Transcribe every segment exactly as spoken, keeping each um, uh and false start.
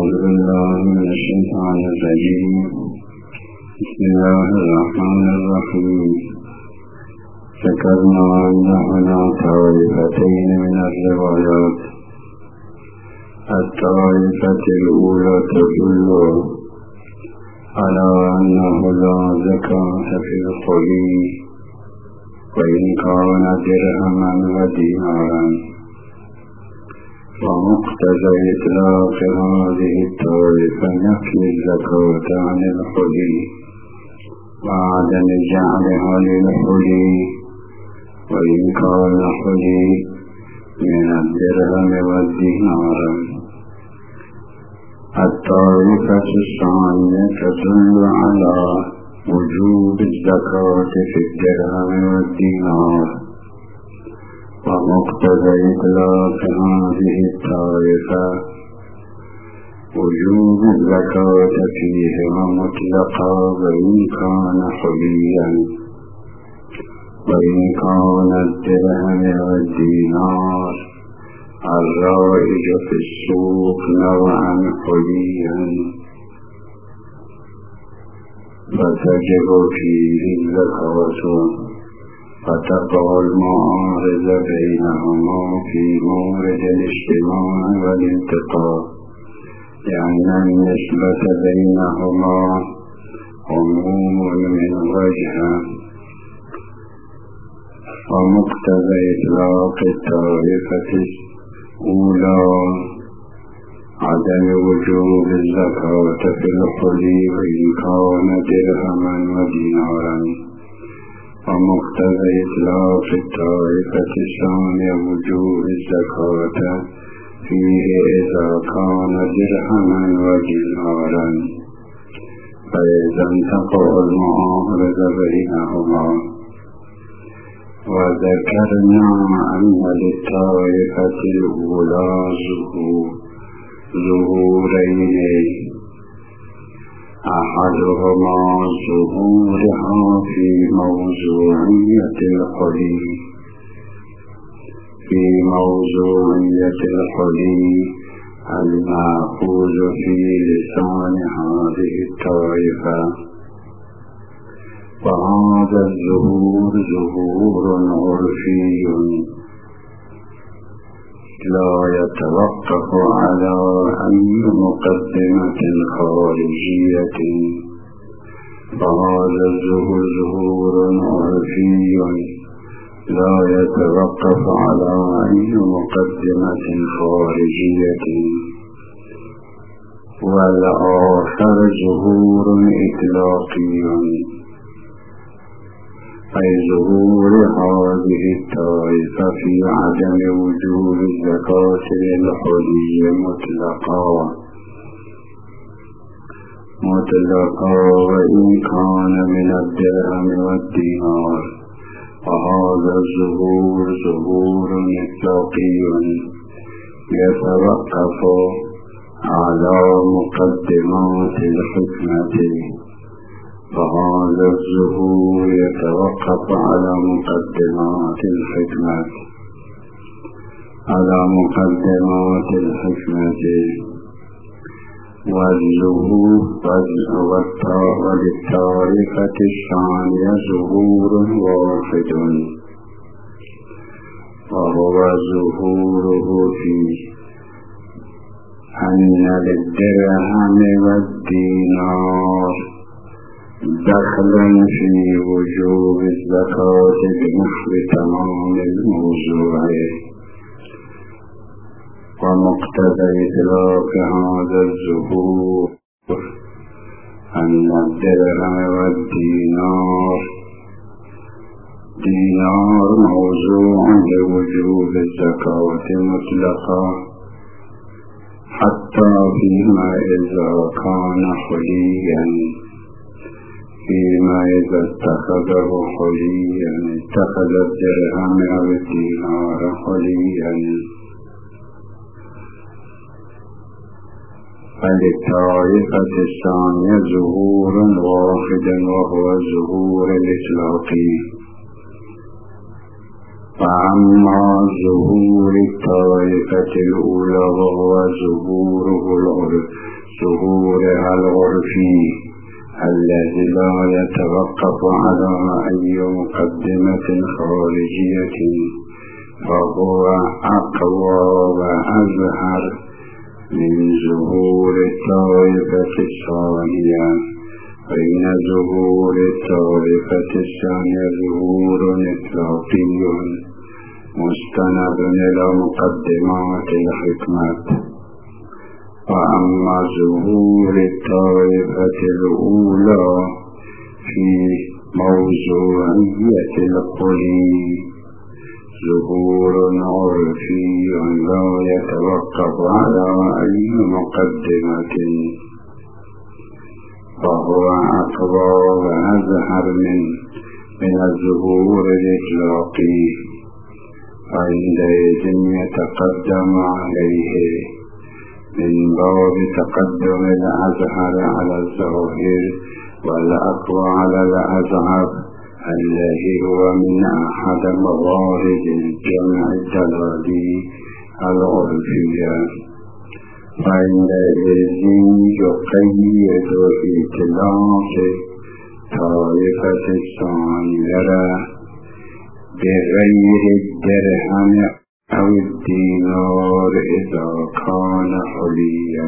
أعوذ بالله من الشيطان الرجيم. بسم الله الرحمن الرحيم. ذكرنا أنهما طائفتين من الروايات. الطائفة الأولى تدل على أنه لا زكاة في الخلي وإن كان درهما ودينارا، ومقتضى إطلاق هذه الطائفة نفي الزكاة عن الخلي وعدم جعلها للخلي وإن كان الخلي من الدرهم والدينار. الطائفة الثانية تدل على وجوب الزكاة في الدرهم والدينار، ومقتضى إطلاق هذه الطائفة وجوب الزكاة فيهما مطلقا وإن كان خليا، وإن كان الدرهم والدينار الرائج في السوق نوعا خليا فتجب فيه الزكاة، فتقع المعارض بينهما في مورد الاجتماع والالتقاء، لأن النسبة بينهما عموم من وجه. ومقتضى إطلاق الطائفة الأولى عدم وجوب الزكاة في الخلي وإن كان درهما ودينارا، ومقتضى إطلاق الطائفة الثانية وجوب الزكاة فيه إذا كان درهما ودينارا، فإذا تقع المعارض بينهما. وذكرنا أن للطائفة الأولى ظهورين، أحدهما ظهورها في موضوعية الخلي في موضوعية الخلي المأخوذ في لسان هذه الطائفة، وهذا الظهور ظهور عرفي لا يتوقف على أي مقدمة خارجية، فهذا الظهور ظهور عرفي لا يتوقف على أي مقدمة خارجية. والآخر ظهور إطلاقي، أي ظهور هذه الطائفة في عدم وجوب الزكاة للخلي مطلقا مطلقا وإن كان من الدرهم والدينار، وهذا الظهور ظهور إطلاقي يتوقف على مقدمات الحكمة، فهذا الظهور يتوقف على مقدمات الحكمة على مقدمات الحكمة والظهور وللطائفة الثانية ظهور واحد، وهو ظهوره في أن للدرهم والدينار دخلا في وجوب الزكاة بنحو تمام الموضوع. ومقتضى إطلاق هذا الظهور أن الدرهم والدينار دينار موضوع لوجوب الزكاة مطلقا، حتى فيما إذا كان خليا فيما إذا اتخذه خليا اتخذ الدرهم أو الدينار خليا. فللطائفة الثانية ظهور واحد وهو ظهور الإطلاقي، فأما ظهور الطائفة الأولى وهو ظهوره العرف ظهورها العرفي الذي لا يتوقف على أي مقدمة خارجية، فهو أقوى وأظهر من ظهور الطائفة الثانية. فإن ظهور الطائفة الثانية ظهور إطلاقي مستند إلى مقدمات الحكمة. وأما ظهور الطائفة الأولى في موضوعية القلي ظهور عرفي لا يتوقف على أي مقدمة، فهو أقوى وأظهر من من الظهور الإطلاقي، فعندئذ يتقدم عليه من باب تقدم الأظهر على الظاهر والأقوى على الأظهر الذي هو من أحد موارد الجمع الدلالي العرفية. فعندئذ يقيد إطلاق طائفة الثانية بغير الدرهم أو الدينار إذا كان حليا،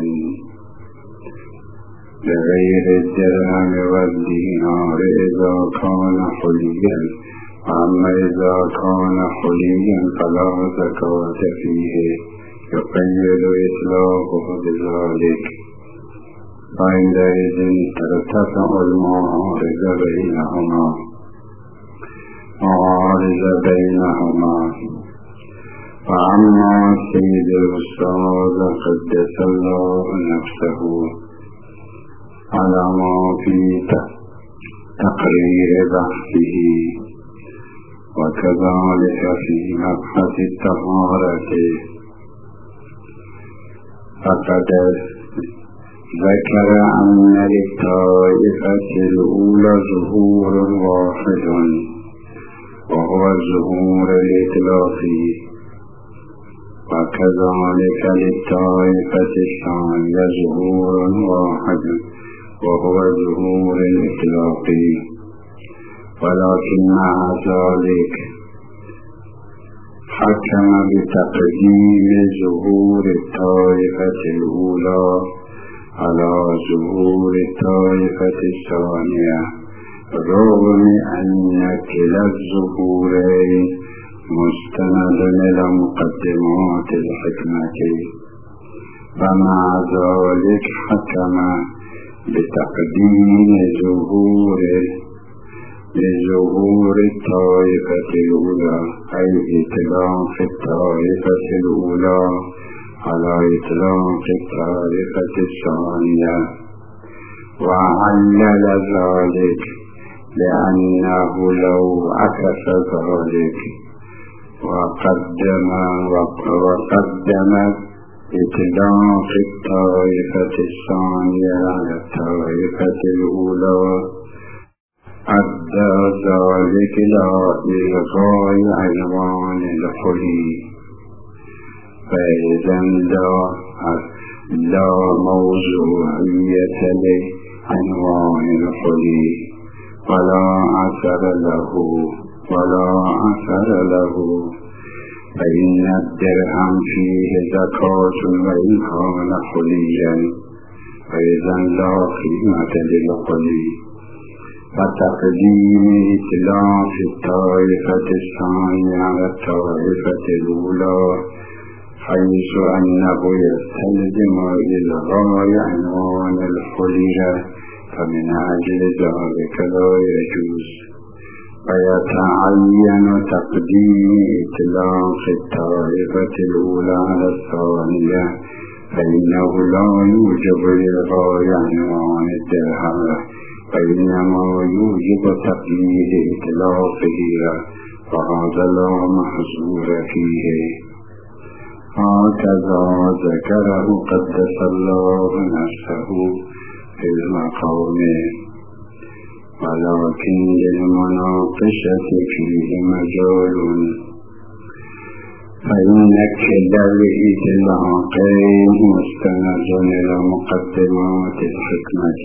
بغير الدرهم والدينار إذا كان حليا. أما إذا كان حليا فلا زكاة فيه، يقيد إطلاقه بذلك. فعندئذ ترتفع المعارض بينهما معارض بينهما. فأما سيد الأستاذ قدس الله نفسه على ما في تقرير بحثه، وكذلك في مبحث الطهارة، فقد ذكر أن للطائفة الأولى ظهور واحد وهو الظهور الإطلاقي، وكذلك للطائفة الثانية ظهور واحد وهو الظهور الإطلاقي، ولكن مع ذلك حكم بتقديم ظهور الطائفة الأولى على ظهور الطائفة الثانية، رغم أن كلا الظهورين مستند إلى مقدمات الحكمة. فمع ذلك حكم بتقديم ظهور لظهور الطائفة الأولى، أي إطلاق الطائفة الأولى على إطلاق الطائفة الثانية. وعلل ذلك لأنه لو عكس ذلك وقدم وقدم إطلاق الطائفة الثانية على الطائفة الأولى أدى ذلك إلى إلغاء عنوان الحلي. فإذا لا لا موضوعية لعنوان الحلي ولا أثر له ولا أثر له فإن الدرهم فيه زكاة وإن كان حليا، فإذا لا قيمة للحلي. فتقديم إطلاق الطائفة الثانية على الطائفة الأولى حيث أنه يستلزم إلغاء عنوان الحلي، فمن أجل ذلك لا يجوز. فيتعين تقديم إطلاق الطائفة الأولى على الثانية، فإنه لا يوجب إلغاء عنوان الدرهم، فإنما يوجب تقييد إطلاقه، فهذا لا محظور فيه. هكذا ذكره قدس الله نفسه في المقام، ولكن للمناقشة فيه مجال، فإن كلا بإطلاقين مستند إلى مقدمات الحكمة،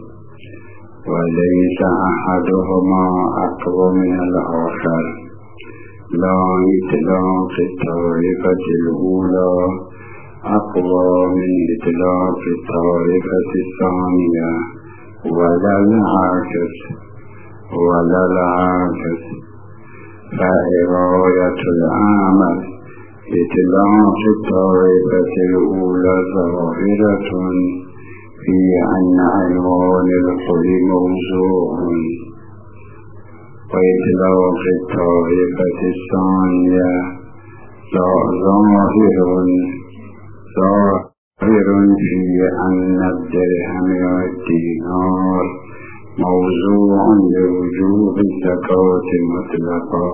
وليس أحدهما أقوى من الآخر، لا إطلاق الطائفة الأولى أقوى من إطلاق الطائفة الثانية، ولا العكس ولا العكس. فإرادة العمل إطلاق الطائفة الأولى ظاهرة في أن عنوان الحل موضوع، وإطلاق الطائفة الثانية ظاهر ظاهر في أن الدرهم والدينار موضوع لوجوب الزكاة مطلقا.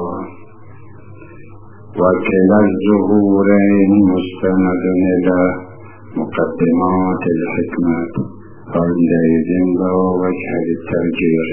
وكلا الظهورين مستند إلى مقدمات الحكمة، فعندئذ لا وجه للترجيح.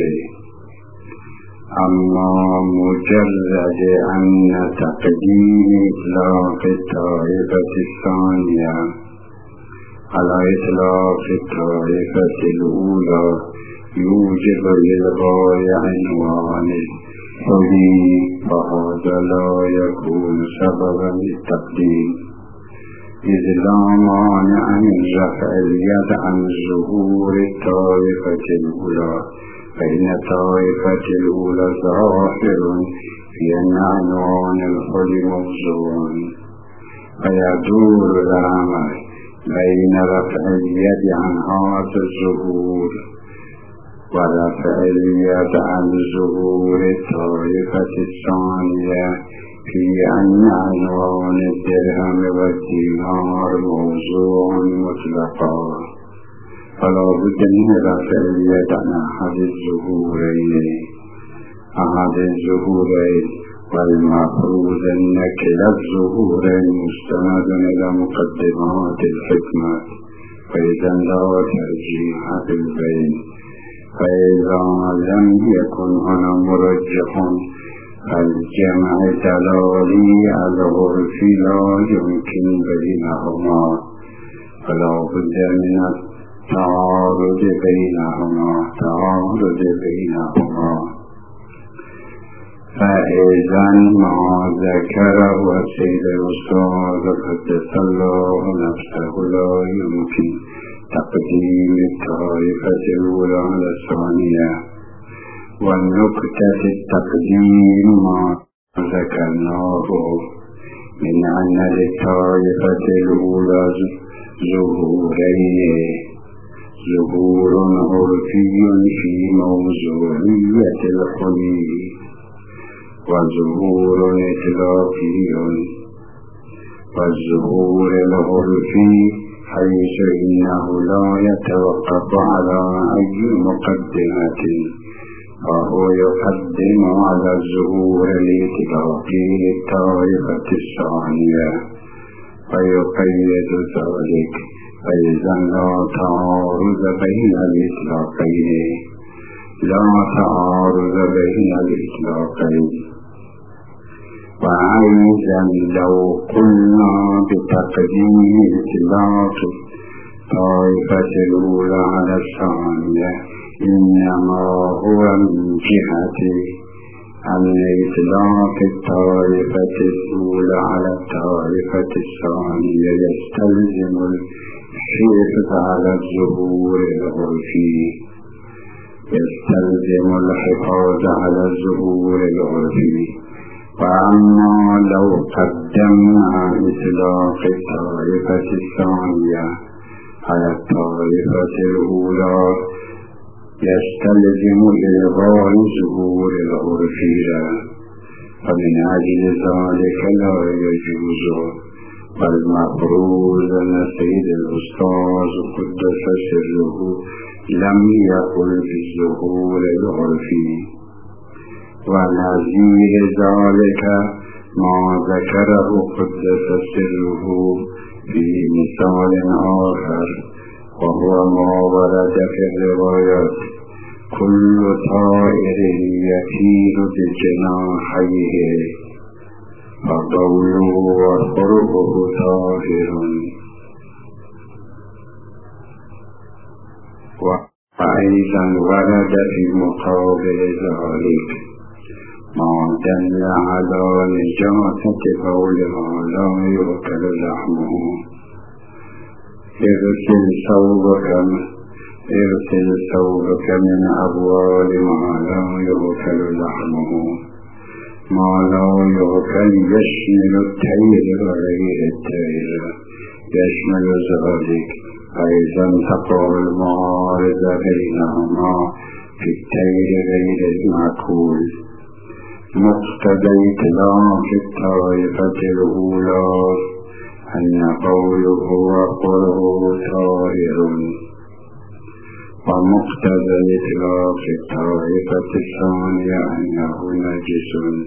أما مجرد أن تقديم إطلاق الطائفة الثانية على إطلاق الطائفة الأولى يوجب للغاية عنوان الحل، فهذا لا يكون سببا للتقديم، إذ لا مانع من رفع اليد عن ظهور الطائفة الأولى، فإن الطائفة الأولى ظاهر في أن عنوان الحل موضوع، فيدور العمل بين رفع اليد عن هذا الظهور ورفع اليد عن ظهور الطائفة الثانية في أن عنوان الدرهم والدينار موضوع مطلقا، فلا بد من رفع اليد عن أحد الظهورين أحد الظهورين والمفروض أن كلا الظهورين مستند إلى مقدمات الحكمة، فإذا لا ترجيح في البين. فإذا لم يكن هنا مرجح فالجمع الدلالي العرفي لا يمكن بينهما، فلا بد من التعارض بينهما تعارض بينهما فإذا ما ذكره السيد الأستاذ قدس الله نفسه لا يمكن تقديم الطائفة الأولى على الثانية. والنكتة التقديم ما ذكرناه من أن للطائفة الأولى ظهورين، ظهور عرفي في موضوعية الحل، وظهور إطلاقي. والظهور العرفي حيث إنه لا يتوقف على أي مقدمة، فهو يقدم على الظهور الإطلاقي للطائفة الثانية ويقيد ذلك، فإذا لا تعارض بين الإطلاقين لا تعارض بين الإطلاقين. وأيضا لو قلنا بتقديم إطلاق الطائفة الأولى على الثانية إنما هو من جهة أن إطلاق الطائفة الأولى على الطائفة الثانية يستلزم الحفاظ على الظهور العرفي يستلزم الحفاظ على الظهور العرفي. وأما لو قدمنا إطلاق الطائفة الثانية على الطائفة الأولى يستلزم إلغاء ظهور العرفي، فمن أجل ذلك لا يجوز. والمفروض أن السيد الأستاذ قدس سره لم يقل بالظهور العرفي. ونظير ذلك ما ذكره قدس سره في مثال آخر، وهو ما ورد في الروايات: كل طائر يطير بجناحيه فقوله وخلقه طاهر. وأيضا ورد في مقابل ذلك ما دل على نجاسة بول ما لا يؤكل لحمه. اغسل ثوبك اغسل ثوبك من أبوال ما لا يؤكل لحمه. ما لا يؤكل يشمل التير وغير التير، يشمل ذلك أيضا تقع المعارض بينهما في التير غير المأكول. مقتضى إطلاق الطائفة الأولى أن قوله وقوله طاهر، ومقتضى إطلاق الطائفة الثانية أنه نجس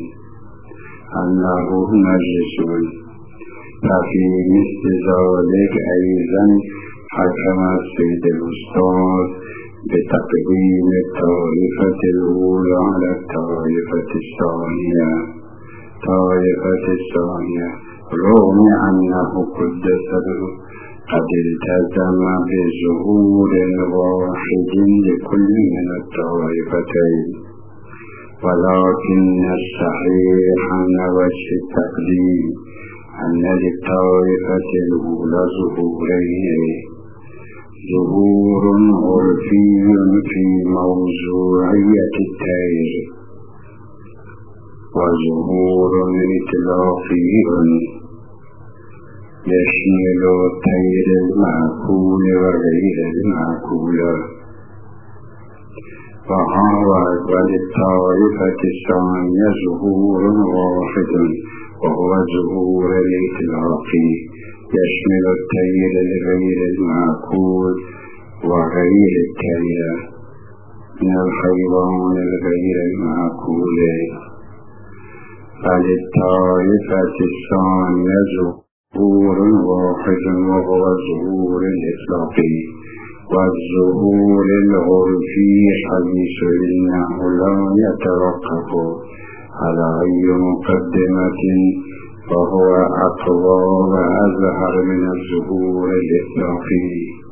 أنه نجس ففي مثل ذلك أيضا حكم السيد الأستاذ بتقديم الطائفة الأولى على الطائفة الثانية طائفة الثانية رغم أنه قدسه قد التزم بظهور واحد لكل من الطائفتين، ولكن الصحيح أن وجه التقديم أن للطائفة الأولى ظهورين: ظهور عرفي في موضوعية التير، وظهور إطلاقي يشمل التير المأكول وغير المأكول. فهذا للطائفة الثانية ظهور واحد وهو ظهور الإطلاقي يشمل التير الغير المأكول وغير التير من الحيوان الغير المأكول. فللطائفة الثانية ظهور واحد وهو ظهور الإطلاقي، والظهور العرفي حديث إنه لا يتوقف على أي مقدمة، فهو أقوى وأظهر من الظهور الإطلاقي،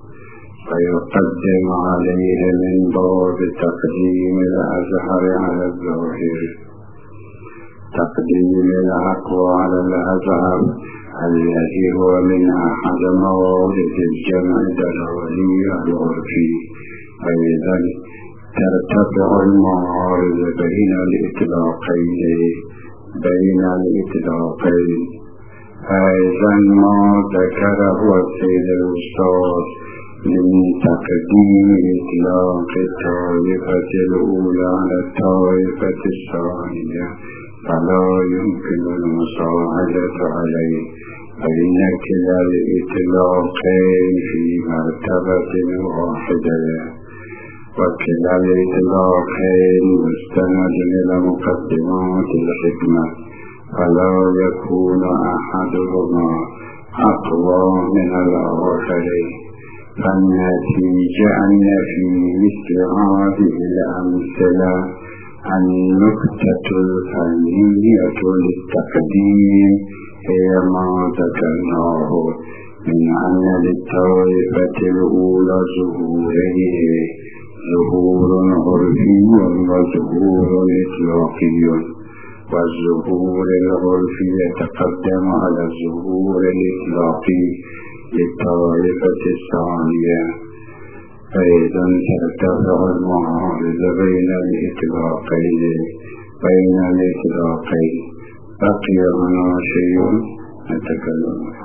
فيقدم عليه من باب تقديم الأظهر على الظاهر، تقديم الأقوى على الأظهر الذي هو من أحد موارد الجمع الدلالي العرفي. أيضا ترتفع المعارض بين الإطلاقين بين الإطلاقين أيضا ما ذكره السيد الأستاذ من تقديم إطلاق الطائفة الأولى على الطائفة الثانية فلا يمكن المساعدة عليه، فإن كلا الإطلاقين في مرتبة واحدة، وكلا الإطلاقين مستند إلى مقدمات الحكمة، فلا يكون أحدهما أقوى من الآخر. فالنتيجة أن في مثل هذه الأمثلة النكتة الفنية للتقديم هي ما ذكرناه من أن للطائفة الأولى ظهورين: ظهور عرفي وظهور إطلاقي، والظهور العرفي يتقدم على الظهور الإطلاقي للطائفة الثانية. فإذا ترتفع المعارض بين الإطلاقين بين الإطلاقين بقي هنا شيء نتكلم